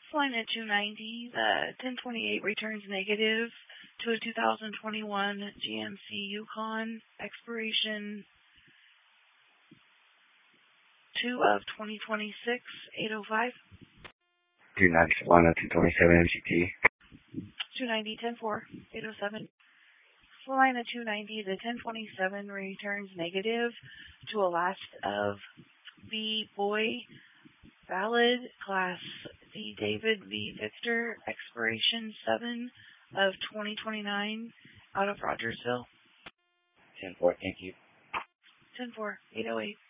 Flying at 290, the 1028 returns negative to a 2021 GMC Yukon, expiration 2 of 2026, 805. 290, Solana 227 MCT. 290, 10-4, 807. Flying at 290, the 1027 returns negative to a last of B Boy, valid, class D David V Victor, expiration 7 of 2029, out of Rogersville. 10-4, thank you. 10-4, 808.